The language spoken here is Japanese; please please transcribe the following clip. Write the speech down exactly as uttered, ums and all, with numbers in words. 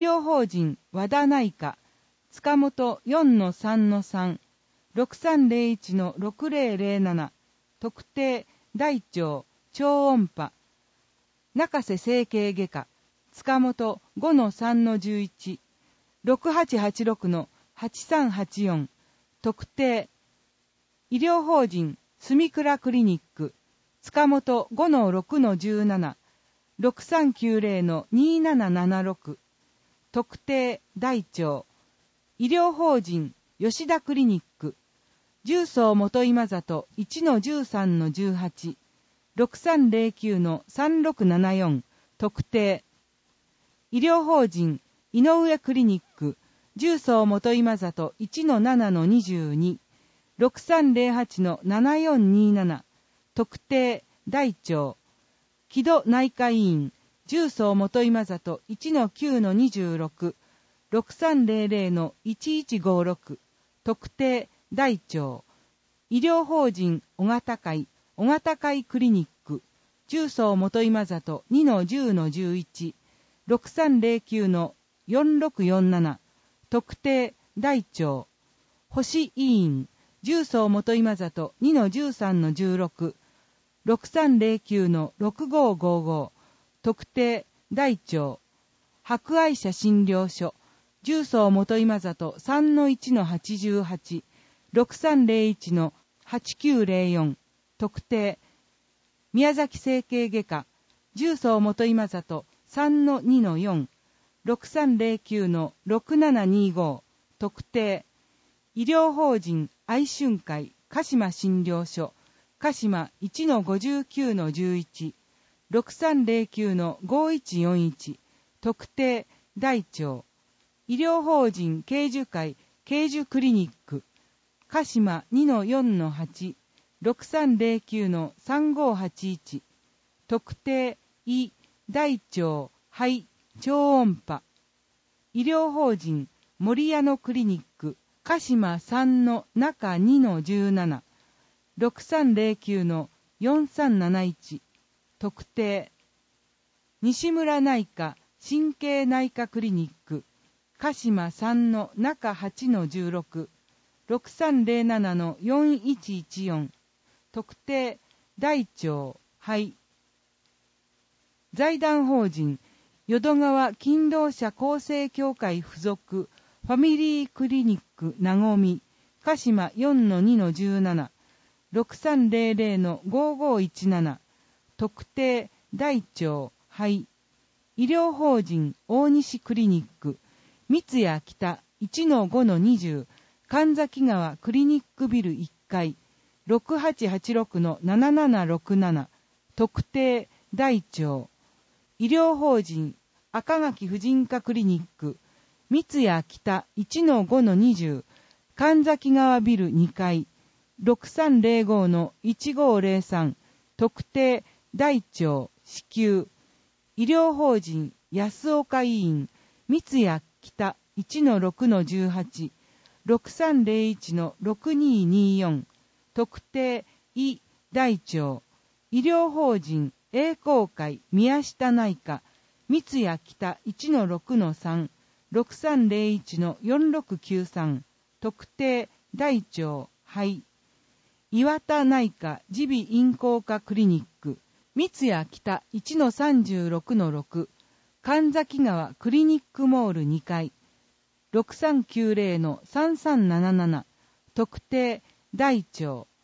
療法人和田内科塚本 よんのさんのさん ろくさんぜろいちのろくぜろぜろなな 特定大腸超音波中瀬整形外科塚本 ごのさんのじゅういち ろくはちはちろくのはちさんはちよん 特定医療法人住倉クリニック塚本 ごのろくのじゅうなな ろくさんきゅうぜろのにななななろく 特定大腸医療法人吉田クリニック重曹元今里 いちのじゅうさんのじゅうはち ろくさんぜろきゅうのさんろくななよん 特定医療法人井上クリニック重曹元今里 いちのななのにじゅうに ろくさんぜろはちのななよんになな 特定大腸木戸内科医院重曹元今里 いちのきゅうのにじゅうろく ろくさんぜろぜろのいちいちごろく 特定大腸医療法人小型会小型会クリニック重曹元今里 にのじゅうのじゅういち ろくさんぜろきゅうのよんろくよんなな 特定大腸星医院重曹元今里 にのじゅうさんのじゅうろく ろくさんぜろきゅうのろくごごご 特定大腸博愛社診療所重曹元今里 さんのいちのはちじゅうはち ろくさんぜろいちのはちきゅうぜろよん 特定宮崎整形外科重曹元今里 さんのにのよん ろくさんぜろきゅうのろくななにご 特定医療法人愛春会鹿島診療所鹿島 いちのごじゅうきゅうのじゅういち ろくさんぜろきゅうのごいちよんいち 特定大腸医療法人慶樹会慶樹クリニック鹿島 にのよんのはち ろくさんぜろきゅうのさんごはちいち 特定医大腸肺超音波医療法人森屋のクリニック鹿島さんの中にのじゅうなな ろくさんぜろきゅうのよんさんなないち 特定西村内科神経内科クリニック鹿島さんの中はちのじゅうろく ろくさんぜろななのよんいちいちよん 特定大腸肺財団法人淀川勤労者厚生協会附属ファミリークリニックなごみ鹿島 よんのにのじゅうなな ろくさんぜろぜろのごごいちなな 特定大腸肺医療法人大西クリニック三谷北 いちのごのにじゅう 神崎川クリニックビルいっかい ろくはちはちろくのななななろくなな 特定大腸医療法人赤垣婦人科クリニック三谷北 いちのごのにじゅう 神崎川ビルにかい ろくさんぜろごのいちごぜろさん 特定大腸子宮医療法人安岡医院三谷北 いちのろくのじゅうはち ろくさんぜろいちのろくにによん 特定医大腸医療法人栄光会宮下内科三谷北 いちのろくのさん ろくさんぜろいちのよんろくきゅうさん 特定大腸肺岩田内科耳鼻咽喉科クリニック三谷北 いちのさんじゅうろくのろく 神崎川クリニックモールにかい ろくさんきゅうぜろのさんさんなななな 特定大腸